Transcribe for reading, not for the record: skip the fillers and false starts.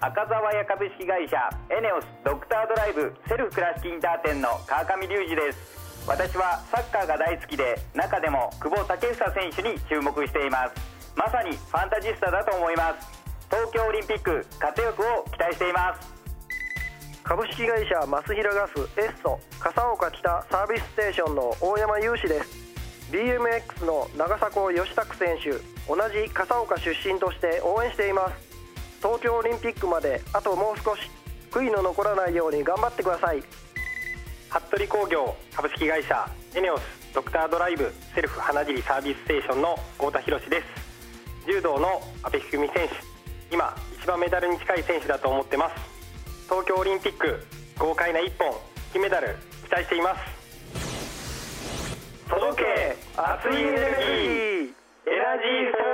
赤澤屋株式会社エネオスドクタードライブセルフ倉敷インター店の川上隆二です。私はサッカーが大好きで、中でも久保建英選手に注目しています。まさにファンタジスタだと思います。東京オリンピック活躍を期待しています。 株式会社マスヒラガスエッソ笠岡北サービスステーションの大山雄志です。 BMX の長迫義拓選手、同じ笠岡出身として応援しています。東京オリンピックまであともう少し、悔いの残らないように頑張ってください。 服部工業株式会社エネオスドクタードライブセルフ花尻サービスステーションの太田博です。柔道の阿部一二三選手、今一番メダルに近い選手だと思ってます。東京オリンピック豪快な一本金メダル期待しています。 届け熱いエネルギーエナジー